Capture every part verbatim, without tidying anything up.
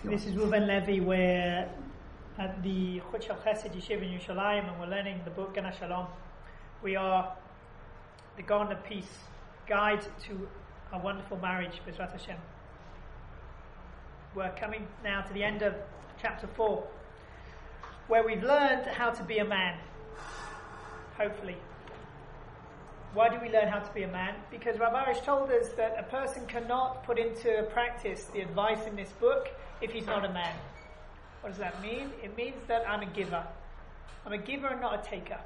This is Reuven Levi. We're at the Chut Shel Chesed Yeshiva in Yerushalayim, and we're learning the book Gan HaShalom. We are the Garden of Peace, guide to a wonderful marriage, B'ezrat Hashem. We're coming now to the end of chapter four, where we've learned how to be a man. Hopefully. Why do we learn how to be a man? Because Rav Arush told us that a person cannot put into practice the advice in this book if he's not a man. What does that mean? It means that I'm a giver. I'm a giver and not a taker.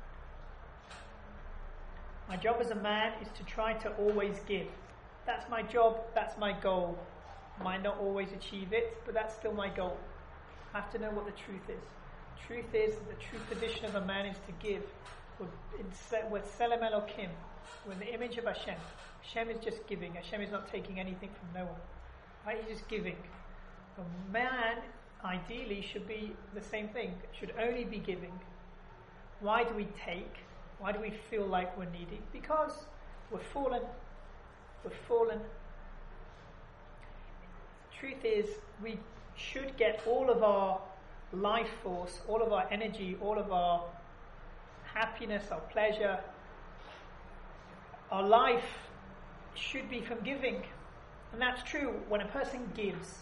My job as a man is to try to always give. That's my job, that's my goal. I might not always achieve it, but that's still my goal. I have to know what the truth is. Truth is, the true position of a man is to give. With Selem Elokim, with the image of Hashem. Hashem is just giving. Hashem is not taking anything from no one. Right? He's just giving. A man, ideally, should be the same thing. Should only be giving. Why do we take? Why do we feel like we're needy? Because we're fallen. We're fallen. Truth is, we should get all of our life force, all of our energy, all of our happiness, our pleasure, our life should be from giving. And that's true when a person gives.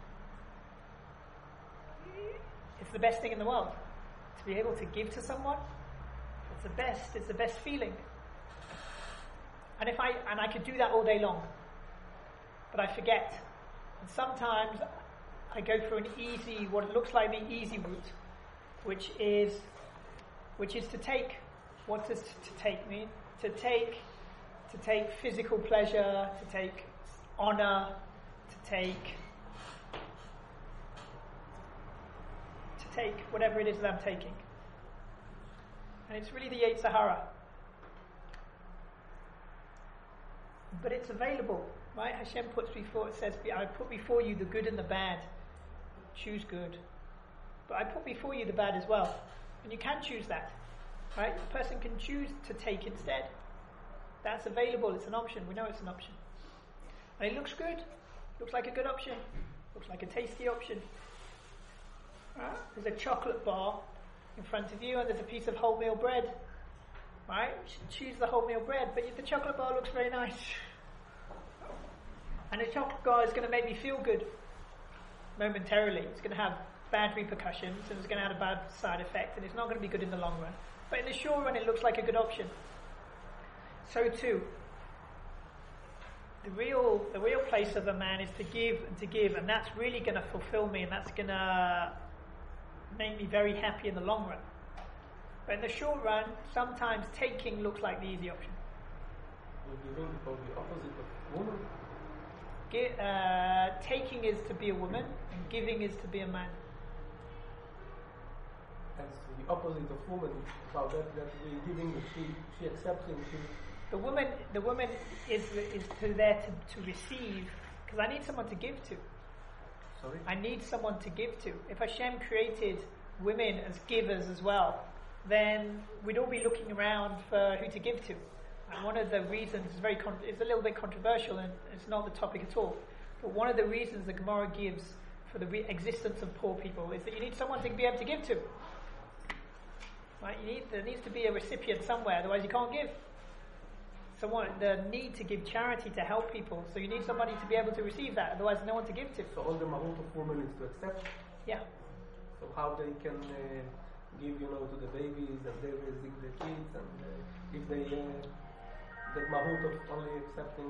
It's the best thing in the world. To be able to give to someone, it's the best, it's the best feeling. And if I and I could do that all day long, but I forget. And sometimes I go through an easy, what looks like the easy route, which is which is to take. What does to take mean? To take, to take physical pleasure, to take honor, to take, to take whatever it is that I'm taking. And it's really the Yetzer Hara. But it's available, right? Hashem puts before, it says, I put before you the good and the bad. Choose good. But I put before you the bad as well. And you can choose that, right? The person can choose to take instead. That's available. It's an option. We know it's an option. And it looks good. Looks like a good option. Looks like a tasty option. Right? There's a chocolate bar in front of you and there's a piece of wholemeal bread. Right? You should choose the wholemeal bread, but the chocolate bar looks very nice. And the chocolate bar is going to make me feel good momentarily. It's going to have bad repercussions and it's going to have a bad side effect and it's not going to be good in the long run. But in the short run it looks like a good option. So too, the real the real place of a man is to give and to give, and that's really going to fulfill me and that's going to make me very happy in the long run. But in the short run, sometimes taking looks like the easy option. Giving is the opposite of woman. Gi- uh, taking is to be a woman and giving is to be a man. That's the opposite of woman. About that, that we're giving, she, she accepting. She The woman, the woman is is to there to, to receive, because I need someone to give to. Sorry. I need someone to give to. If Hashem created women as givers as well, then we'd all be looking around for who to give to. And one of the reasons is very con- it's a little bit controversial and it's not the topic at all. But one of the reasons the Gemara gives for the re- existence of poor people is that you need someone to be able to give to. Right? You need there needs to be a recipient somewhere, otherwise you can't give. Someone, the need to give charity to help people, so you need somebody to be able to receive that, otherwise no one to give to. So all the mahut of women is to accept. Yeah. So how they can uh, give, you know, to the babies and they raising the kids, and uh, if they uh, that mahut of only accepting.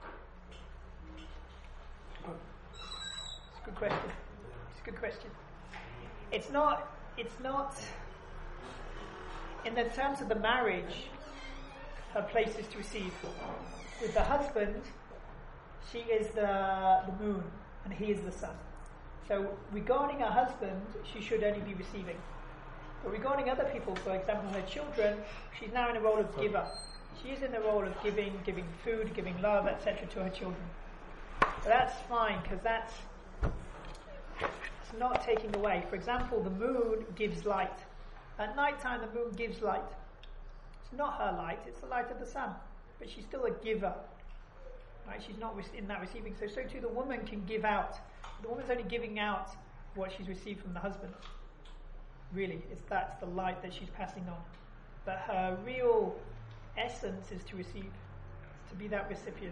It's a good question. It's a good question. It's not. It's not. In the terms of the marriage, her place is to receive. With the husband, she is the, the moon and he is the sun. So regarding her husband, she should only be receiving. But regarding other people, for example her children, she's now in a role of giver. She is in the role of giving, giving food, giving love, et cetera to her children. But that's fine, because that's it's not taking away. For example, the moon gives light. At night time the moon gives light. It's not her light, it's the light of the sun. But she's still a giver. Right? She's not in that receiving. So, so too the woman can give out the woman's only giving out what she's received from the husband. Really, it's that's the light that she's passing on. But her real essence is to receive, to be that recipient.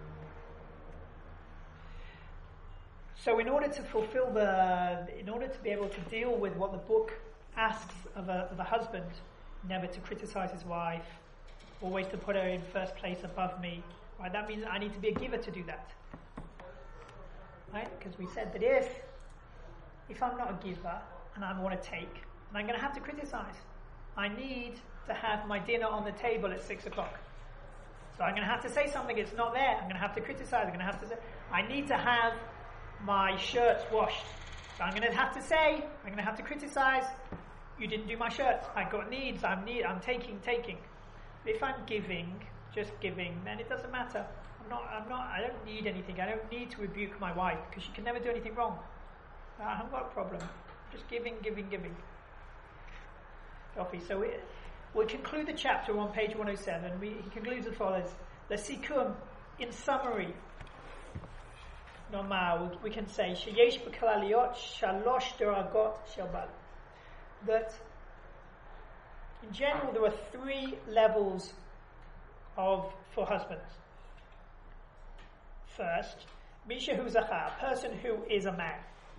So in order to fulfill the, in order to be able to deal with what the book asks of a, of a husband, never to criticize his wife, always to put her in first place above me, right? That means I need to be a giver to do that. Right? Because we said that if, if I'm not a giver and I want to take, then I'm going to have to criticize. I need to have my dinner on the table at six o'clock. So I'm going to have to say something, it's not there. I'm going to have to criticize. I'm going to have to say, I need to have my shirts washed. So I'm going to have to say, I'm going to have to criticize, you didn't do my shirts. I've got needs, I'm need, I'm taking, taking. If I'm giving, just giving, then it doesn't matter. I'm not, I'm not, I don't need anything. I don't need to rebuke my wife because she can never do anything wrong. I haven't got a problem. Just giving, giving, giving. Okay, so we, we'll conclude the chapter on page one oh seven. We, he concludes as follows. The Sikum, in summary, normal, we, we can say, Sheyesh b'kalaliot shalosh deragot shabal. That, in general, there are three levels of for husbands. First, Misha hu zachar, a person who is a man.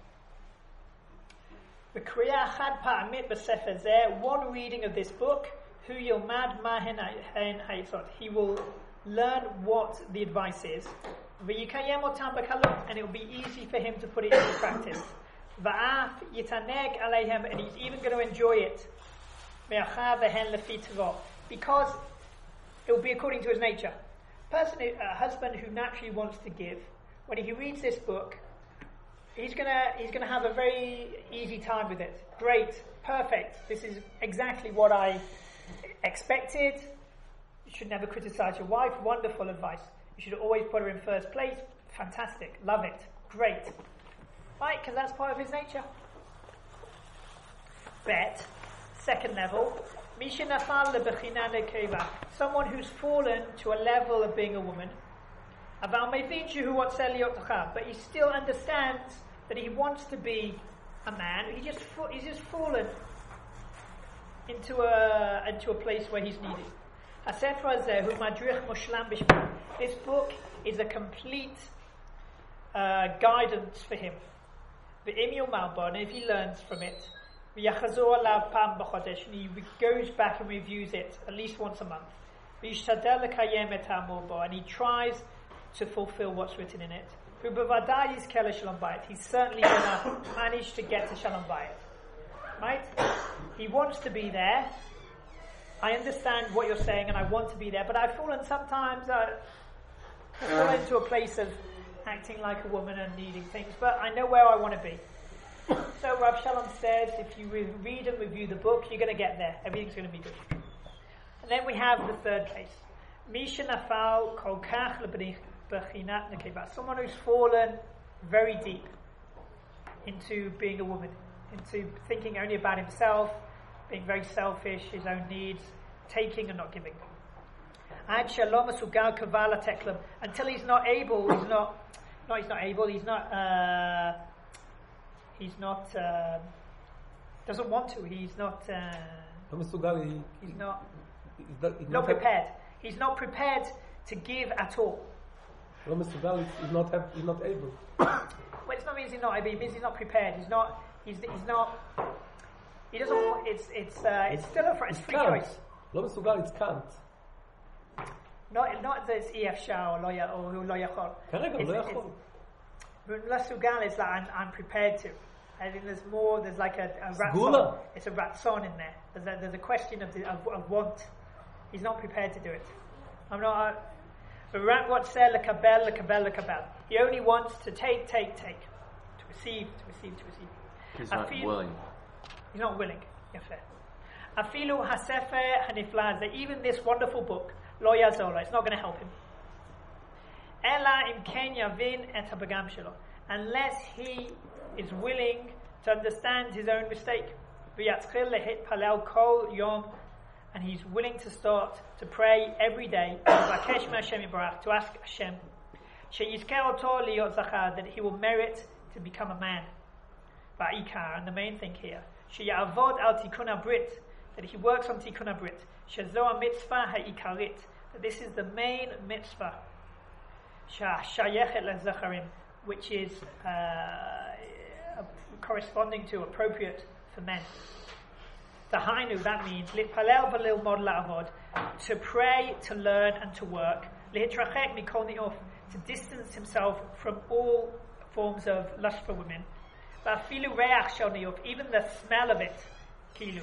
V'kriya chad pa'amit b'sefer zeh, one reading of this book, hu yilmad mahen ha'itzot. He will learn what the advice is. V'yikayem otam b'kalut, and it will be easy for him to put it into practice. Va'af yitaneg aleihem, and he's even going to enjoy it. Me'achav v'hen lefi tavo, because it will be according to his nature. Person, a husband who naturally wants to give, when he reads this book, he's gonna he's gonna have a very easy time with it. Great, perfect. This is exactly what I expected. You should never criticize your wife. Wonderful advice. You should always put her in first place. Fantastic. Love it. Great. Right, because that's part of his nature. Bet, second level, someone who's fallen to a level of being a woman, but he still understands that he wants to be a man. He just he's just fallen into a into a place where he's needed. This book is a complete uh, guidance for him. And if he learns from it, and he goes back and reviews it at least once a month. And he tries to fulfill what's written in it. He's certainly going to manage to get to Shalom Bayit. Right? He wants to be there. I understand what you're saying and I want to be there, but I've fallen sometimes, uh, I've fallen into a place of acting like a woman and needing things, but I know where I want to be. So Rav Shalom says, if you re- read and review the book, you're going to get there. Everything's going to be good. And then we have the third case. Misha nafal kol kach lebechinat nekeva. Someone who's fallen very deep into being a woman, into thinking only about himself, being very selfish, his own needs, taking and not giving. Ad shalom asugal kavala teklam. Until he's not able, he's not, no, he's not able, he's not, uh, he's not, uh, doesn't want to, he's not, uh, he's not, he's not, he's not prepared. He's not prepared to give at all. He's not, have, he's not able. Well, it's not means he's not able, it means he's not prepared. He's not, he's, he's not, he doesn't want, it's, it's, uh, it's still a it's free choice. Lo mesugal, it's can't. Not, not that it's E F Shah or lo yachol. Correct, lo yachol. La sugal is like I'm, I'm prepared to. I think there's more. There's like a, a ratson. It's a ratson in there. There's a, there's a question of, the, of, of want. He's not prepared to do it. I'm not. But rat what said lekabel lekabel lekabel. He only wants to take, take, take, to receive, to receive, to receive. He's not feel, willing. He's not willing. Yafer. Afilu hasefer haniflaz. Even this wonderful book, lo yazola, it's not going to help him. Ela im ken yavin et habagam shelo. Unless he is willing to understand his own mistake. V'yatzchil lehit palel kol yom. And he's willing to start to pray every day to ask Hashem that he will merit to become a man. Va'ikar, and the main thing here, sheyavod al tikkun habrit, that he works on tikkun habrit, shezo mitzvah ha'ikarit, that this is the main mitzvah, shayechet lezacharim, which is uh, corresponding to, appropriate for men. Tahainu, that means litpalel v'lilmod la'avod, to pray, to learn, and to work. Lihitrachek mikol ni'uf, to distance himself from all forms of lust for women. Va'afilu reach shel ni'uf, even the smell of it, kilu.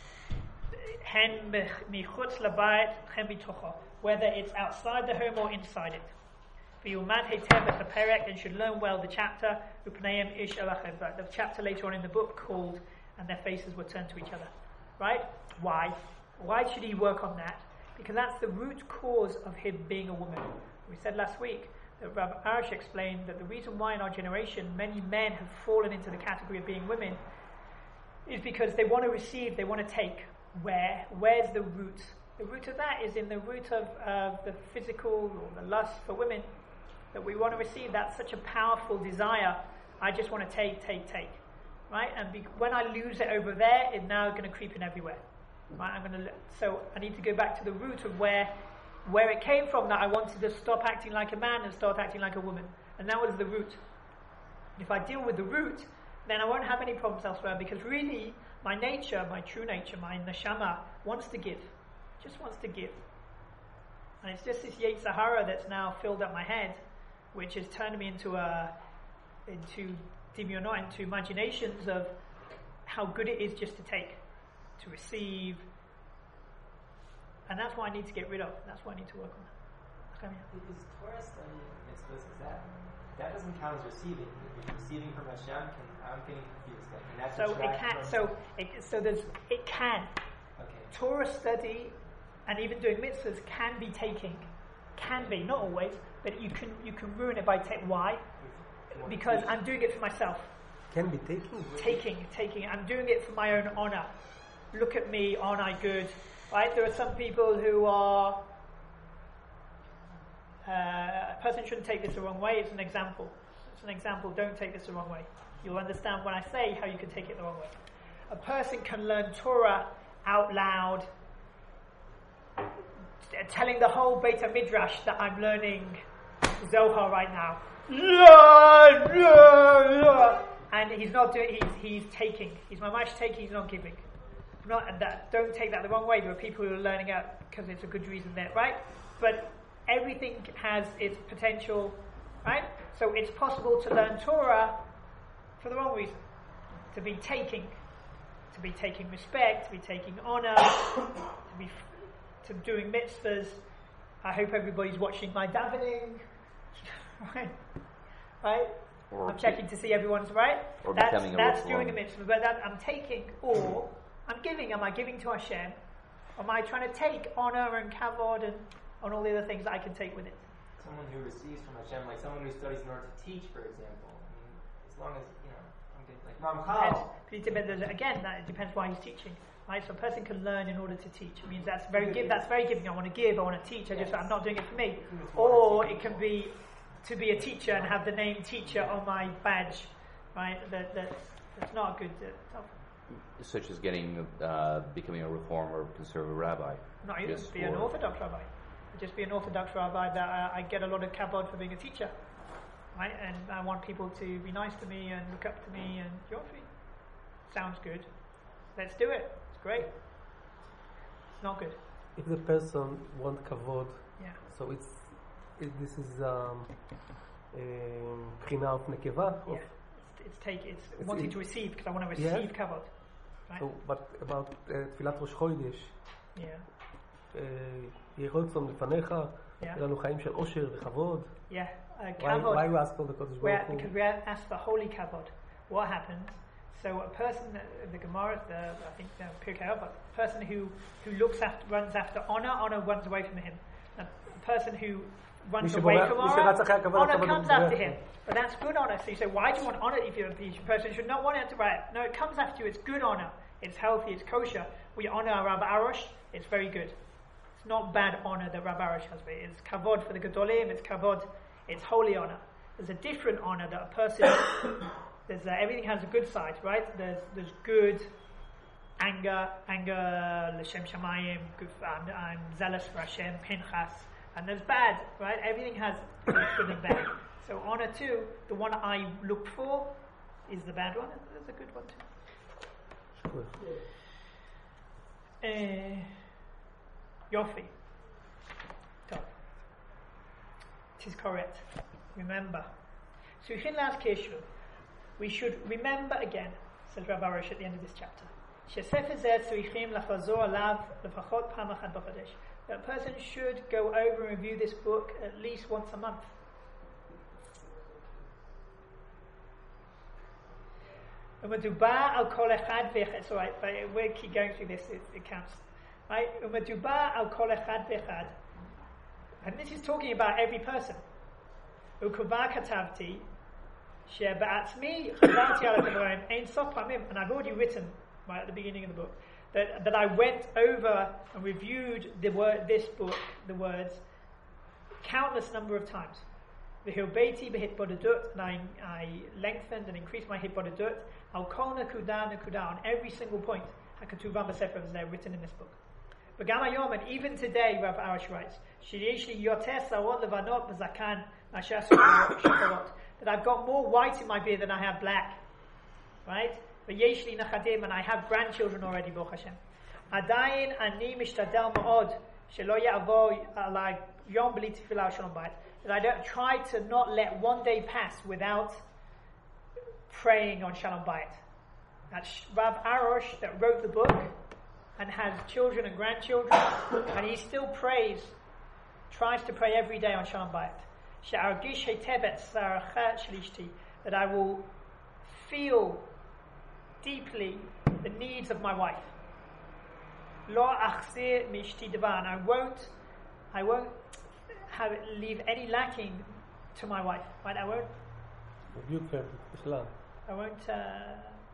Hen michutz labayit, hen bitocho, whether it's outside the home or inside it. V'yumad heitev v'chaperek, and should learn well the chapter, Upneim ish elachem, the chapter later on in the book called, and their faces were turned to each other. Right? Why? Why should he work on that? Because that's the root cause of him being a woman. We said last week that Rabbi Arush explained that the reason why in our generation many men have fallen into the category of being women is because they want to receive, they want to take. Where? Where's the root? The root of that is in the root of uh, the physical or the lust for women, that we want to receive. That's such a powerful desire. I just want to take, take, take. Right, and be, when I lose it over there, it's now going to creep in everywhere. Right, I'm going to. So I need to go back to the root of where, where it came from. That I wanted to stop acting like a man and start acting like a woman, and that was the root. If I deal with the root, then I won't have any problems elsewhere. Because really, my nature, my true nature, my neshama wants to give, just wants to give, and it's just this Yetzer Hara that's now filled up my head, which has turned me into a, into. Dimyonot, into imaginations of how good it is just to take, to receive, and that's what I need to get rid of. That's what I need to work on. Okay, yeah. Is Torah study mitzvahs, is that that doesn't count as receiving? If you're receiving from Hashem, can, I'm getting confused. Like, and that's so it can. So it, so there's it can. Okay. Torah study and even doing mitzvahs can be taking, can be, not always, but you can you can ruin it by take. Why? Because I'm doing it for myself. Can be taking? Taking, taking. I'm doing it for my own honor. Look at me, aren't I good? Right? There are some people who are... Uh, a person shouldn't take this the wrong way. It's an example. It's an example. Don't take this the wrong way. You'll understand when I say how you can take it the wrong way. A person can learn Torah out loud, telling the whole Beit HaMidrash that I'm learning Zohar right now. And he's not doing. He's he's taking. He's mamash taking. He's not giving. Not and that. Don't take that the wrong way. There are people who are learning out because it's a good reason there, right? But everything has its potential, right? So it's possible to learn Torah for the wrong reason, to be taking, to be taking respect, to be taking honor, to be to doing mitzvahs. I hope everybody's watching my davening. Right, right. Or I'm checking to see everyone's right. Or that's becoming a that's Reform. doing a mitzvah, but that I'm taking, or I'm giving. Am I giving to Hashem? Or am I trying to take honor and kavod and on all the other things that I can take with it? Someone who receives from Hashem, like someone who studies in order to teach, for example. I mean, as long as you know, I'm getting like Ramchal. But it depends, again, that it depends why he's teaching. Right, so a person can learn in order to teach. It means that's very give. That's very giving. I want to give. I want to teach. I just Yes. I'm not doing it for me. Or it can be to be a teacher and have the name teacher on my badge, right? That, that that's not a good. Uh, Such as getting, uh, becoming a reform or conservative rabbi. not even Just be an for- Orthodox rabbi. Just be an Orthodox rabbi that uh, I get a lot of kavod for being a teacher, right? And I want people to be nice to me and look up to me and Yofi. Sounds good. Let's do it. It's great. It's not good. If the person wants kavod, Yeah. so it's it, this is um, bchina of nekeva. Yeah. Of, It's, it's take. It's, It's wanting in- to receive because I want to Yeah. receive kavod. Right. so, but about uh, תפילת ראש חודש, Yeah. יהי רצון לפניך, Yeah. יהיה לנו חיים של עושר וכבוד. Yeah. Uh, Why, kavod. why you ask for the Kodesh We're, Baruch Hu? because we asked for holy kavod. What happens? So a person, uh, the Gemara, the, I think the Pirkei Avot, a person who, who looks after, runs after honor, honor runs away from him. A person who runs מי away שבורח- from מי שרץ אחרי honor, הכבוד, honor הכבוד comes בורח after לו. him. But that's good honor. So you say, why do you want honor if you're a person should not want it to right? No, it comes after you. It's good honor. It's healthy. It's kosher. We honor Rabbi Arush. It's very good. It's not bad honor that Rabbi Arush has. But it's kavod for the Gedolim. It's kavod. It's holy honor. There's a different honor that a person. there's uh, everything has a good side, right? There's there's good anger, anger l'shem shamayim. I'm, I'm zealous for Hashem, Pinchas, and there's bad, right? Everything has good and bad. So honor too, the one I look for is the bad one. There's a good one too. Sure. Uh, Yofi. Top. It is correct. Remember. So we last Keshu. We should remember again, says Rav Arush at the end of this chapter. That a person should go over and review this book at least once a month. It's alright, but we'll keep going through this, it, it counts. Right? And this is talking about every person. And I've already written, right at the beginning of the book, that, that I went over and reviewed the word, this book, the words, countless number of times. And I, I lengthened and increased my hitbodedut. Al kol nakuda nakuda, on every single point. Hakatuvam b'sefer is there written in this book. But Gamayom, and even today, Rav Arush writes, that I've got more white in my beard than I have black. Right? But Yeshli nachadim, and I have grandchildren already, Baruch Hashem. Adayin ani mishtadel ma'od shelo ya'avo alai yom b'li tefillah shalom bayit. That I don't try to not let one day pass without praying on Shalom Bayit. That's Rav Arush that wrote the book and has children and grandchildren, and he still prays, tries to pray every day on Shalom Bayit. That I will feel deeply the needs of my wife. Lo achzir mishti devan. I won't, I won't have leave any lacking to my wife. Right? I won't. Rebuke her, Islam. I won't uh,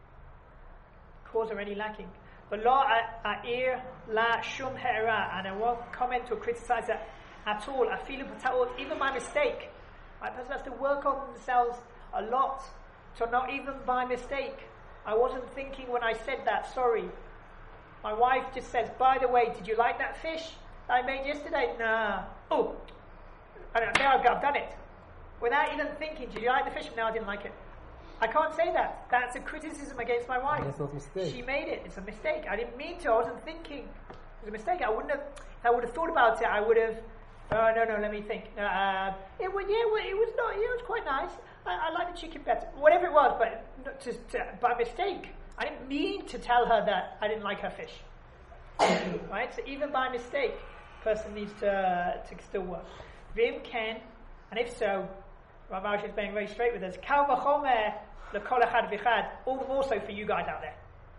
cause her any lacking. But la a'ir la shum he'era, and I won't comment or criticize her at all. I feel it, even by mistake. Right? A person has to work on themselves a lot, so not even by mistake. I wasn't thinking when I said that. Sorry. My wife just says, "By the way, did you like that fish that I made yesterday?" Nah. Oh, I don't know. I've, I've done it without even thinking. Did you like the fish? No, I didn't like it. I can't say that. That's a criticism against my wife. That's not a mistake. She made it. It's a mistake. I didn't mean to. I wasn't thinking. It was a mistake. I wouldn't have. If I would have thought about it, I would have. Oh no, no. Let me think. Uh, it was. Yeah, it was not. Yeah, it was quite nice. I, I like the chicken better. Whatever it was, but not to, to, by mistake. I didn't mean to tell her that I didn't like her fish. Right. So even by mistake, person needs to uh, to still work. Vim can, and if so, Rav Arush is being very straight with us. Kal v'chomer l'kol echad v'chad. All the more so for you guys out there.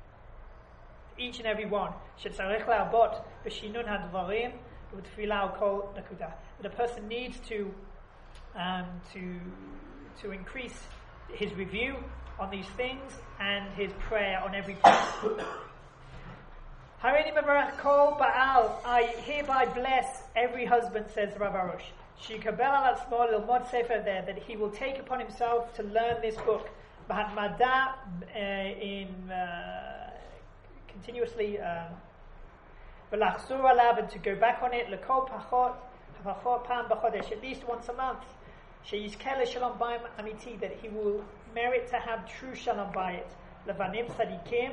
Each and every one. Shetzarech la'abot b'shinun hadvarim u'tfilah kol nakuda. That a person needs to um, to to increase his review on these things and his prayer on every point. Harini mevarach kol ba'al. I hereby bless every husband, says Rav Arush. Shikabel al atzmo lilmod sefer there, that he will take upon himself to learn this book. B'hatmada in uh, continuously v'lachzur alav, and to go back on it. L'kol pachot pachot pam b'chodesh, at least once a month. Sheyizkel shalom bayim amiti, that he will merit to have true shalom bayit. Levanim sadikim,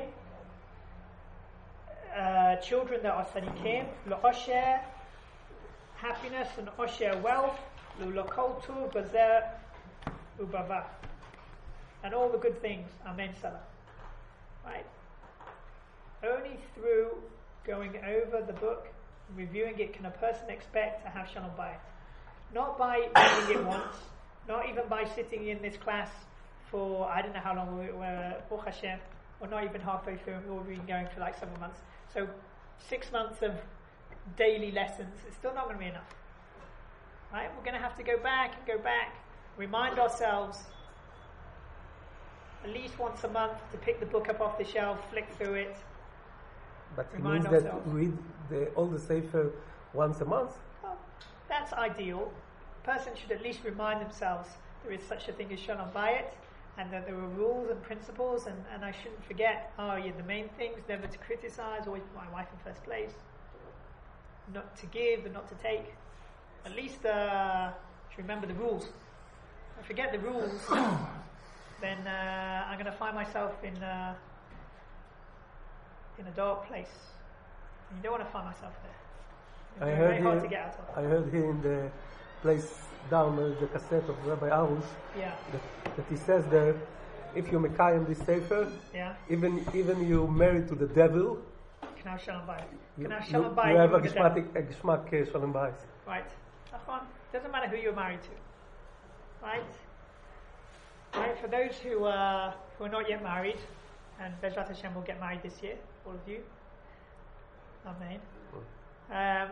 uh, children that are sadikim. L'osher, happiness, and osher, wealth. L'lokol tur bazer ubava, and all the good things. Amen. Salah. Right. Only through going over the book, reviewing it, can a person expect to have shalom bayit. Not by reading it once, not even by sitting in this class for, I don't know how long we were, Baruch Hashem, or not even halfway through, we've been going for like several months. So six months of daily lessons, it's still not going to be enough. Right? We're going to have to go back and go back, remind ourselves at least once a month to pick the book up off the shelf, flick through it. But it remind means ourselves. that read the, all the Sefer once a month? Well, that's ideal. A person should at least remind themselves there is such a thing as Shalom Bayit, and that there are rules and principles, and, and I shouldn't forget, oh yeah, the main things, never to criticize, always put my wife in first place, not to give and not to take. At least uh, to remember the rules. If I forget the rules, then uh, I'm going to find myself in uh, in a dark place. And you don't want to find myself there. It's I very heard hard here, to get out of. I heard here in the place down uh, the cassette of Rabbi Arus Yeah, that, that he says there, if you Mekayim this Sefer, yeah. even even you married to the devil, Canal Shalom Bayit. you, Canal you, Shalom Bayit. you have a with the devil. geschmack, a geschmack uh, Shalom Bayis. Right. Nachon. Doesn't matter who you're married to. Right? Right? For those who uh, who are not yet married, and Bezrat Hashem will get married this year, all of you. Amen. Um,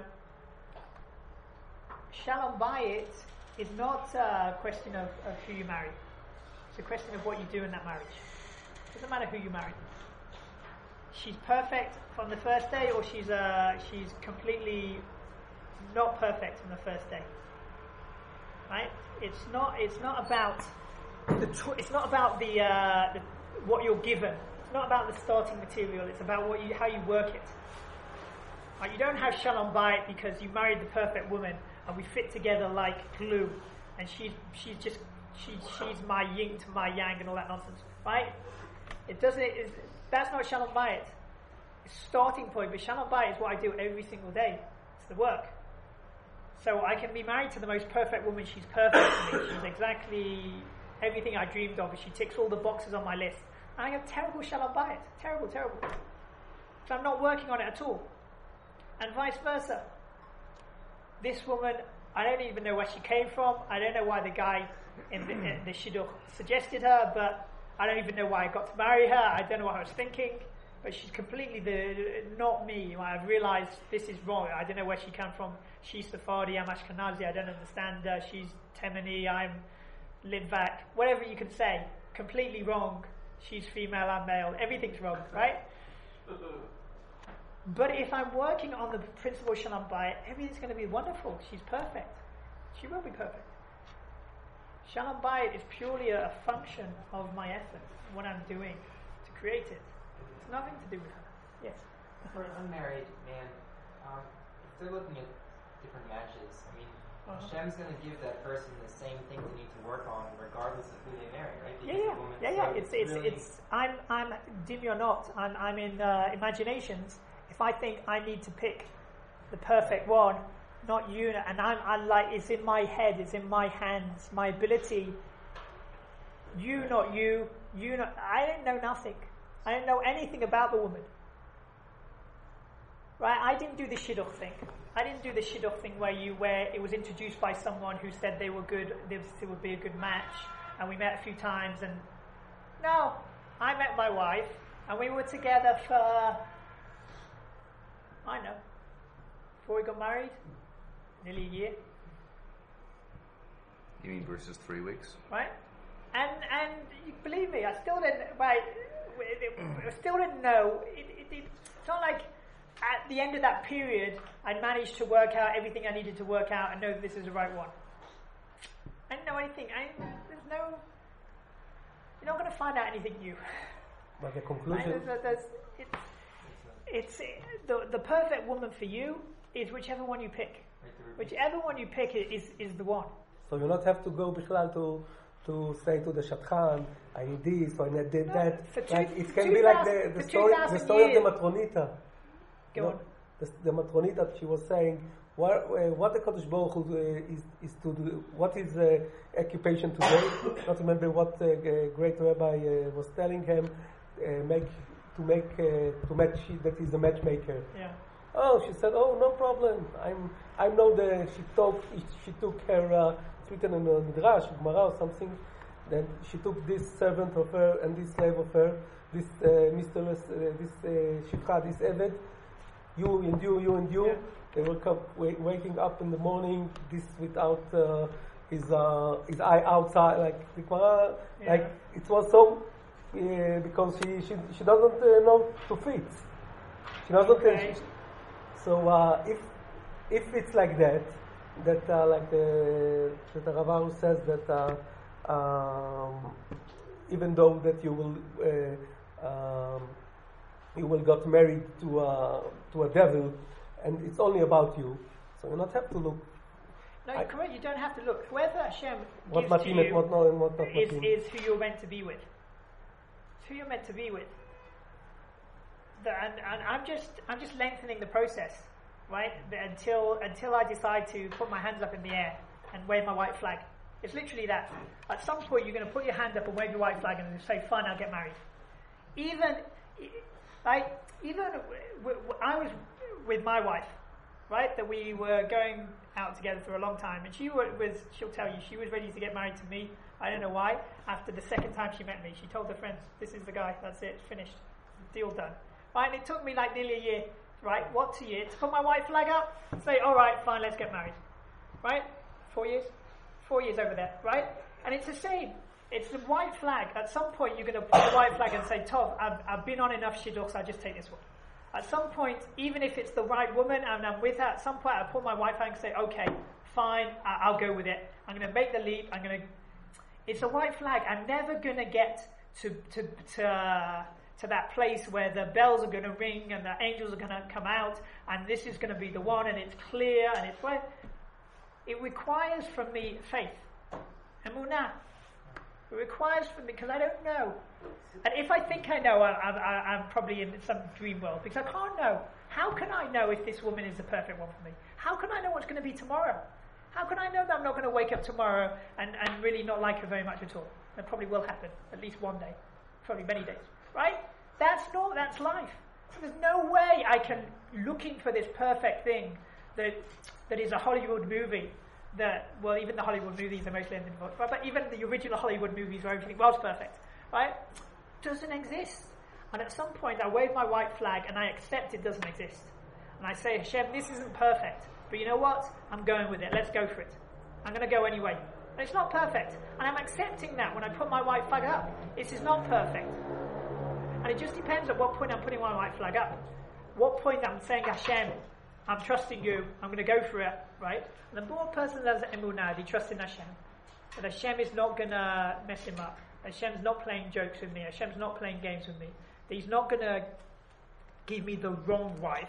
Shalom Bayit is not a question of, of who you marry. It's a question of what you do in that marriage. It doesn't matter who you marry. She's perfect from the first day, or she's uh, she's completely not perfect from the first day. Right? It's not. It's not about the. Tr- it's not about the, uh, the what you're given. It's not about the starting material. It's about what you how you work it. Right? You don't have Shalom Bayit because you married the perfect woman and we fit together like glue, and she's she's just she she's my yin to my yang and all that nonsense. Right? It doesn't. It's, that's not Shalom Bayit. It's starting point, but Shalom Bayit is what I do every single day. It's the work. So I can be married to the most perfect woman. She's perfect to me. She's exactly everything I dreamed of. She ticks all the boxes on my list. And I have terrible Shalom Bayit. Terrible, terrible. So I'm not working on it at all. And vice versa. This woman, I don't even know where she came from. I don't know why the guy in the, in the shidduch suggested her, but I don't even know why I got to marry her. I don't know what I was thinking. But she's completely the not me. I've realized this is wrong. I don't know where she came from. She's Sephardi, I'm Ashkenazi, I don't understand her. She's Temani, I'm Litvak. Whatever you can say. Completely wrong. She's female, I'm male. Everything's wrong, right? But if I'm working on the principle of Shalom Bayit, everything's going to be wonderful. She's perfect. She will be perfect. Shalom Bayit is purely a, a function of my effort, what I'm doing to create it. It's nothing to do with her. Yes? For an unmarried man, um, if they're looking at different matches, I mean, Uh-huh. Hashem's going to give that person the same thing they need to work on, regardless of who they marry, right? Yeah, Because yeah, the woman- yeah, so yeah. It's it's really- it's. I'm I'm dim or not. I'm I'm in uh, imaginations. If I think I need to pick the perfect one, not you, and I'm I'm like it's in my head, it's in my hands, my ability. You, not you. You, not. I don't know nothing. I don't know anything about the woman. Right? I didn't do the shidduch thing. I didn't do the shidduch thing where you where it was introduced by someone who said they were good, this would be a good match, and we met a few times. And no, I met my wife, and we were together for I don't know before we got married, nearly a year. You mean versus three weeks? Right? And and you believe me, I still didn't. Right? I still didn't know. It, it, it, it's not like at the end of that period, I managed to work out everything I needed to work out and know that this is the right one. I didn't know anything. I didn't, there's no. You're not going to find out anything new. But the Right? conclusion, There's, there's, it's it's the the perfect woman for you is whichever one you pick. Right, the repeat. Whichever one you pick is is the one. so you not have to go bichlal to to say to the shadchan, I need this or I need No, that. for two- Like it can two be like thousand- the, the for story, two the thousand story of years. the matronita. Go No, on. The, the matronita, she was saying, what, uh, what the Kodesh Baruch Hu, uh, is, is to do, what is uh, occupation today? Not remember what uh, g- great rabbi uh, was telling him, uh, make to make uh, to match. That is the matchmaker. Yeah. Oh, she said, oh, no problem. I'm I know the she took she took her uh, it's written in the Midrash, Gemara or something. Then she took this servant of her and this slave of her, this uh, mistress, uh, this uh, shifcha, this eved. You and you, you and you. Yeah. They woke up, wa- waking up in the morning. This without uh, his uh, his eye outside, like the Gemara, Yeah. like it was so uh, because she she she doesn't uh, know to fit. She doesn't. Okay. Uh, she, so uh, if if it's like that, that uh, like the that the Rav Arush says that uh, um, even though that you will uh, um, you will get married to a to a devil, and it's only about you. So you not have to look. No, I- correct. You don't have to look. Whoever Hashem What gives to matim and you what not, and what not is, matim. is who you're meant to be with. It's who you're meant to be with. The, and, and I'm just I'm just lengthening the process, right? The- Until until I decide to put my hands up in the air and wave my white flag. It's literally that. At some point, you're going to put your hand up and wave your white flag and say, "Fine, I'll get married." Even, like, even w- w- I was with my wife, right? That we were going out together for a long time, and she wa- was. She'll tell you she was ready to get married to me. I don't know why. After the second time she met me, she told her friends, "This is the guy. That's it. Finished. Deal done." Right? And it took me like nearly a year. Right? What a year to put my white flag up. Say, "All right, fine. Let's get married." Right? Four years. Four years over there. Right? And it's the same. It's the white flag. At some point, you're going to put the white flag and say, "Tov, I've, I've been on enough shidduchs. I'll just take this one." At some point, even if it's the right woman and I'm with her, at some point I pull my white flag and say, "Okay, fine, I- I'll go with it. I'm going to make the leap. I'm going to." It's a white flag. I'm never going to get to to to uh, to that place where the bells are going to ring and the angels are going to come out and this is going to be the one and it's clear and it's where it requires from me faith, emunah. It requires from me because I don't know. And if I think I know, I, I, I'm probably in some dream world because I can't know. How can I know if this woman is the perfect one for me? How can I know what's going to be tomorrow? How can I know that I'm not going to wake up tomorrow and, and really not like her very much at all? That probably will happen, at least one day, probably many days, right? That's not, that's life. So there's no way I can, looking for this perfect thing that that is a Hollywood movie, that, well, even the Hollywood movies are mostly ended, but, but even the original Hollywood movies where everything was perfect, right, doesn't exist. And at some point I wave my white flag and I accept it doesn't exist. And I say, "Hashem, this isn't perfect, but you know what? I'm going with it. Let's go for it. I'm going to go anyway." And it's not perfect. And I'm accepting that when I put my white flag up. This is not perfect. And it just depends at what point I'm putting my white flag up. What point I'm saying, "Hashem, I'm trusting you. I'm going to go for it," right? And the more a person does emunah, he trusts in Hashem. That Hashem is not going to mess him up. Hashem's not playing jokes with me. Hashem's not playing games with me. That He's not going to give me the wrong wife.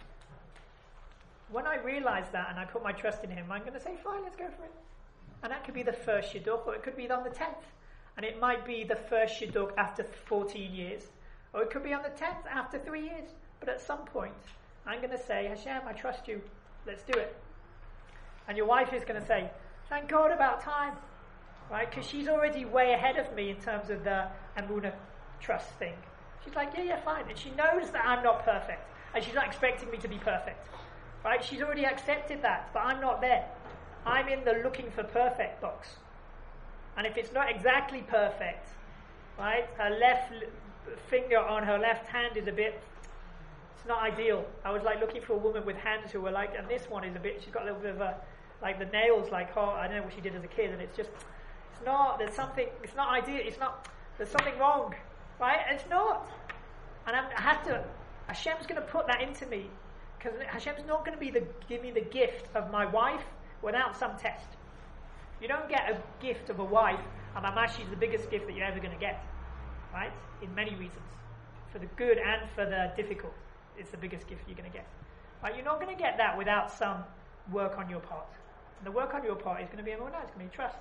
When I realize that and I put my trust in Him, I'm going to say, "Fine, let's go for it." And that could be the first shidduch, or it could be on the tenth. And it might be the first shidduch after fourteen years. Or it could be on the tenth after three years. But at some point, I'm going to say, "Hashem, I trust you. Let's do it." And your wife is going to say, "Thank God about time." Right? Because she's already way ahead of me in terms of the emunah trust thing. She's like, "Yeah, yeah, fine." And she knows that I'm not perfect. And she's not expecting me to be perfect. Right? She's already accepted that. But I'm not there. I'm in the looking for perfect box. And if it's not exactly perfect, right, her left l- finger on her left hand is a bit, it's not ideal. I was like looking for a woman with hands who were like, and this one is a bit, she's got a little bit of a, like the nails like, oh, I don't know what she did as a kid, and it's just, it's not, there's something, it's not ideal, it's not, there's something wrong, right? And it's not. And I'm, I have to, Hashem's going to put that into me, because Hashem's not going to be the, give me the gift of my wife without some test. You don't get a gift of a wife, and Mamash is the biggest gift that you're ever going to get, right? In many reasons. For the good and for the difficult, it's the biggest gift you're going to get. Right? You're not going to get that without some work on your part. And the work on your part is going to be emunah, it's going to be trust.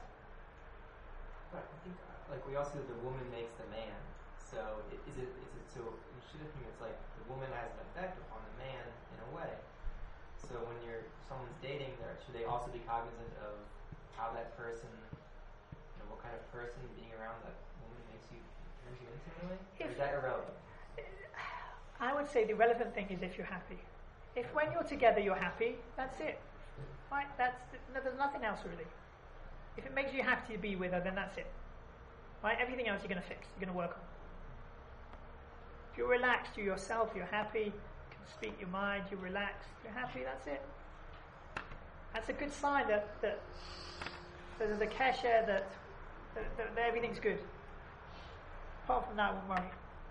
But I think, like, we also, the woman makes the man. So, i- is it, is it, so, in shidduchim, it's like, the woman has an effect upon the man in a way. So when you're, someone's dating, there, should they also be cognizant of how that person, you know, what kind of person being around that woman makes you, turns you into in a way? Or is that irrelevant? I would say the relevant thing is if you're happy. If when you're together you're happy, that's it. Right? That's no, there's nothing else really. If it makes you happy to be with her, then that's it. Right? Everything else you're going to fix, you're going to work on. If you're relaxed, you're yourself, you're happy, you can speak your mind, you're relaxed, you're happy, that's it. That's a good sign that, that, that there's a kesher, that, that, that, that everything's good. Apart from that, we'll worry.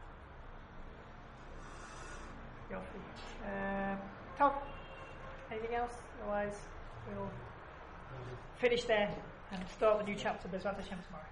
Um, Tom, anything else? Otherwise, we'll finish there and start the new chapter Bezrat Hashem tomorrow.